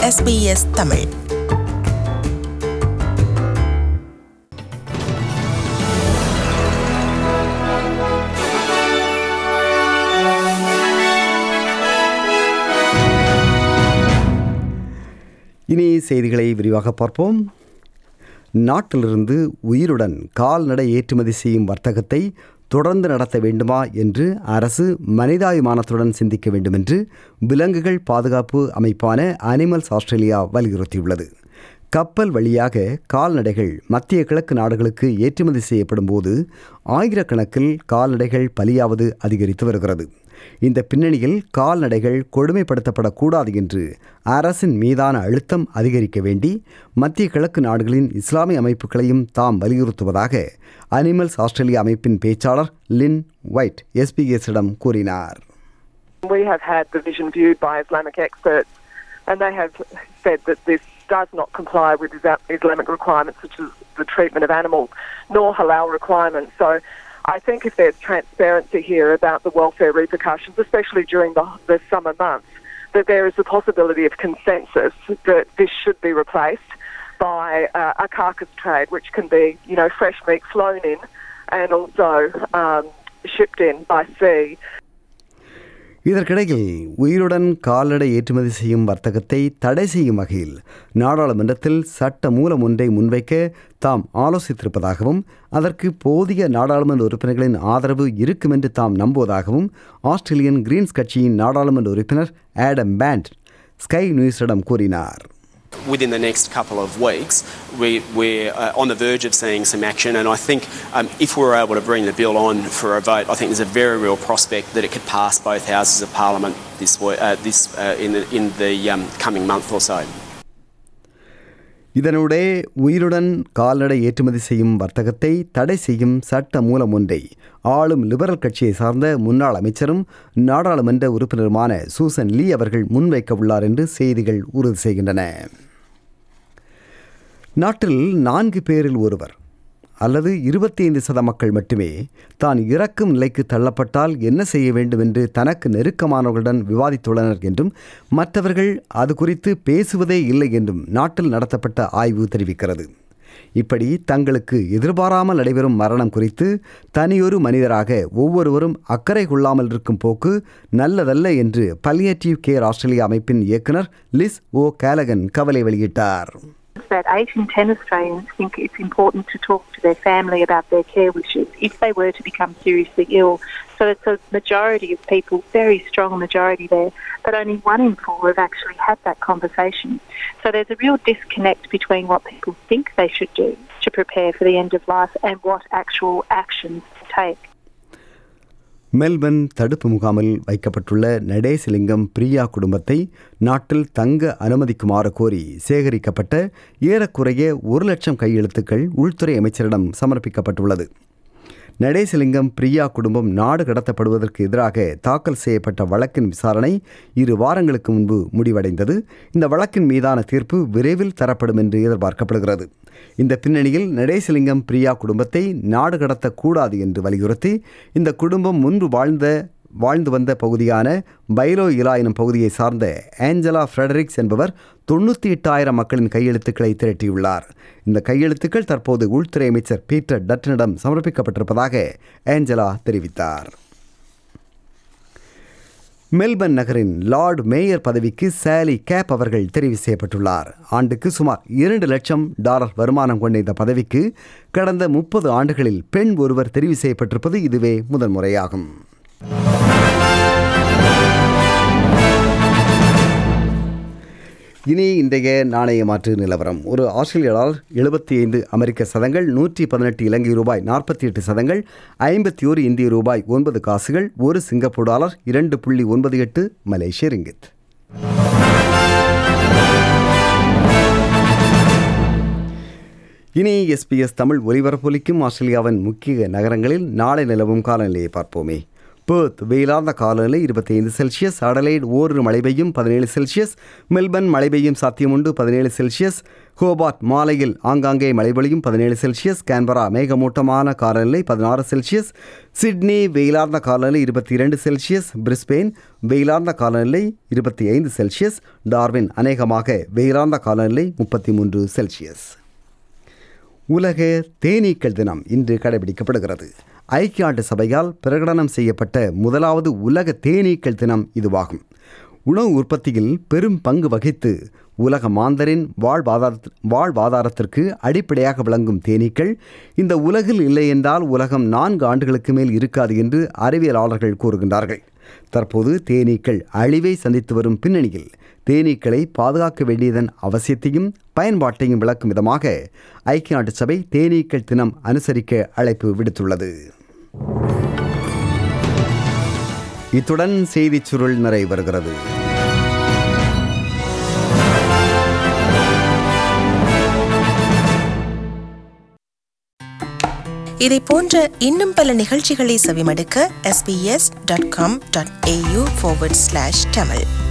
SBS Tamil. இனி செய்திகளை விரிவாக பார்ப்போம். நாட்டிலிருந்து உயிருடன் கால்நடை ஏற்றுமதி செய்யும் வர்த்தகத்தை தொடர்ந்து நடத்த வேண்டுமா என்று அரசு மனிதாபிமானத்துடன் சிந்திக்க வேண்டும் என்று விலங்குகள் பாதுகாப்பு அமைப்பான அனிமல்ஸ் ஆஸ்திரேலியா வலியுறுத்தியுள்ளது. கப்பல் வழியாக கால்நடைகள் மத்திய கிழக்கு நாடுகளுக்கு ஏற்றுமதி செய்யப்படும் போது ஆயிரக்கணக்கில் கால்நடைகள் பலியாவது அதிகரித்து வருகிறது. இந்த பின்னணியில் கால்நடைகள் கொடுமைப்படுத்தப்படக்கூடாது என்று அரசின் மீதான அழுத்தம் அதிகரிக்க வேண்டி மத்திய கிழக்கு நாடுகளின் இஸ்லாமிய அமைப்புகளையும் தாம் வலியுறுத்துவதாக அனிமல்ஸ் ஆஸ்திரேலியா அமைப்பின் பேச்சாளர் லின் ஒயிட் SBS-இடம் கூறினார். We have had the vision viewed by Islamic experts and they have said that this does not comply with Islamic requirements such as the treatment of animals nor halal requirements. So I think if there's transparency here about the welfare repercussions, especially during the summer months, that there is a possibility of consensus that this should be replaced by a carcass trade, which can be, fresh meat flown in and also shipped in by sea. இதற்கிடையில் உயிருடன் கால்நடை ஏற்றுமதி செய்யும் வர்த்தகத்தை தடை செய்யும் வகையில் நாடாளுமன்றத்தில் சட்ட மூலம் ஒன்றை முன்வைக்க தாம் ஆலோசித்திருப்பதாகவும் அதற்கு போதிய நாடாளுமன்ற உறுப்பினர்களின் ஆதரவு இருக்கும் என்று தாம் நம்புவதாகவும் ஆஸ்திரேலியன் கிரீன்ஸ் கட்சியின் நாடாளுமன்ற உறுப்பினர் ஆடம் பேண்ட் ஸ்கை நியூஸிடம் கூறினார். Within the next couple of weeks, we're on the verge of seeing some action, and I think if we're able to bring the bill on for a vote, I think there's a very real prospect that it could pass both houses of Parliament in the coming month or so. இதனூடே உயிருடன் கால்நடை ஏற்றுமதி செய்யும் வர்த்தகத்தை தடை செய்யும் சட்ட மூலம் ஒன்றை ஆளும் லிபரல் கட்சியை சார்ந்த முன்னாள் அமைச்சரும் நாடாளுமன்ற உறுப்பினருமான சூசன் லீ அவர்கள் முன்வைக்க உள்ளார் என்று செய்திகள் உறுதி செய்கின்றன. நாட்டில் 4 பேரில் ஒருவர் அல்லது 25% மக்கள் மட்டுமே தான் இறக்கும் நிலைக்கு தள்ளப்பட்டால் என்ன செய்ய வேண்டும் என்று தனக்கு நெருக்கமானவர்களுடன் விவாதித்துள்ளனர் என்றும் மற்றவர்கள் அது குறித்து பேசுவதே இல்லை என்றும் நாட்டில் நடத்தப்பட்ட ஆய்வு தெரிவிக்கிறது. இப்படி தங்களுக்கு எதிர்பாராமல் நடைபெறும் மரணம் குறித்து தனியொரு மனிதராக ஒவ்வொருவரும் அக்கறை கொள்ளாமல் இருக்கும் போக்கு நல்லதல்ல என்று பல்லியேட்டிவ் கேர் ஆஸ்திரேலியா அமைப்பின் இயக்குனர் லிஸ் ஓ கேலகன் கவலை வெளியிட்டார். That 8 in 10 Australians think it's important to talk to their family about their care wishes if they were to become seriously ill. So it's a majority of people, very strong majority there, but only 1 in 4 have actually had that conversation. So there's a real disconnect between what people think they should do to prepare for the end of life and what actual actions to take. Melbourne தடுப்பு முகாமில் வைக்கப்பட்டுள்ள நடேசலிங்கம் பிரியா குடும்பத்தை நாட்டில் தங்க அனுமதிக்குமாறு கோரி சேகரிக்கப்பட்ட ஏறக்குறைய 1,00,000 கையெழுத்துக்கள் உள்துறை அமைச்சரிடம் சமர்ப்பிக்கப்பட்டுள்ளது. நடேசலிங்கம் பிரியா குடும்பம் நாடு கடத்தப்படுவதற்கு எதிராக தாக்கல் செய்யப்பட்ட வழக்கின் விசாரணை 2 வாரங்களுக்கு முன்பு முடிவடைந்தது. இந்த வழக்கின் மீதான தீர்ப்பு விரைவில் தரப்படும் என்று எதிர்பார்க்கப்படுகிறது. இந்த பின்னணியில் நடேசலிங்கம் பிரியா குடும்பத்தை நாடு கடத்தக்கூடாது என்று வலியுறுத்தி இந்த குடும்பம் முன்பு வாழ்ந்து வந்த பகுதியான பைலோ இலா எனும் பகுதியை சார்ந்த ஆஞ்சலா ஃப்ரெடரிக்ஸ் என்பவர் 98,000 மக்களின் கையெழுத்துக்களை திரட்டியுள்ளார். இந்த கையெழுத்துக்கள் தற்போது உள்துறை அமைச்சர் பீட்டர் டட்டனிடம் சமர்ப்பிக்கப்பட்டிருப்பதாக ஆஞ்சலா தெரிவித்தார். மெல்பர்ன் நகரின் லார்ட் மேயர் பதவிக்கு சாலி கேப் அவர்கள் தெரிவு செய்யப்பட்டுள்ளார். ஆண்டுக்கு சுமார் $2,00,000 வருமானம் கொண்ட இந்த பதவிக்கு கடந்த 30 ஆண்டுகளில் பெண் ஒருவர் தெரிவு செய்யப்பட்டிருப்பது இதுவே முதல் முறையாகும். இனி இன்றைய நாணய மாற்று நிலவரம். ஒரு ஆஸ்திரேலிய டாலர் 75 அமெரிக்க சதங்கள், 118 இலங்கை ரூபாய் 48 சதங்கள், 51 இந்திய ரூபாய் 9 காசுகள், ஒரு சிங்கப்பூர் டாலர் 2.98 மலேசிய ரிங்கித். இனி SBS தமிழ் ஒலிபரப்பொலிக்கும் ஆஸ்திரேலியாவின் முக்கிய நகரங்களில் நாளை நிலவும் காலநிலையை பார்ப்போமே. பெர்த் வெயிலார்ந்த காலநிலை 25 செல்சியஸ், அடலைட் ஓரிரு மழை பெய்யும் 17 செல்சியஸ், மெல்பர்ன் மழை பெய்யும் சாத்தியமுண்டு 17 செல்சியஸ், ஹோபார்ட் மாலையில் ஆங்காங்கே மழை பொழியும் 17 செல்சியஸ், கேன்பரா மேகமூட்டமான காலநிலை 16 செல்சியஸ், சிட்னி வெயிலார்ந்த காலநிலை 22 செல்சியஸ், பிரிஸ்பெயின் வெயிலார்ந்த காலநிலை 25 செல்சியஸ், டார்வின் அநேகமாக வெயிலார்ந்த காலநிலை 33 செல்சியஸ். உலக தேனீக்கள் தினம் இன்று கடைபிடிக்கப்படுகிறது. ஐக்கிய நாட்டு சபையால் பிரகடனம் செய்யப்பட்ட முதலாவது உலக தேனீக்கள் தினம் இதுவாகும். உணவு உற்பத்தியில் பெரும் பங்கு வகித்து உலக மாந்தரின் வாழ்வாதாரத்திற்கு அடிப்படையாக விளங்கும் தேனீக்கள் இந்த உலகில் இல்லை என்றால் உலகம் 4 ஆண்டுகளுக்கு மேல் இருக்காது என்று அறிவியலாளர்கள் கூறுகின்றார்கள். தற்போது தேனீக்கள் அழிவை சந்தித்து வரும் பின்னணியில் தேனீக்களை பாதுகாக்க வேண்டியதன் அவசியத்தையும் பயன்பாட்டையும் விளக்கும் விதமாக ஐக்கிய நாட்டு சபை தேனீக்கள் தினம் அனுசரிக்க அழைப்பு விடுத்துள்ளது. இத்துடன் செய்திச் சுருள் நிறைவருகிறது. இதை போன்ற இன்னும் பல நிகழ்ச்சிகளை செவிமடுக்க sbs.com.au/tamil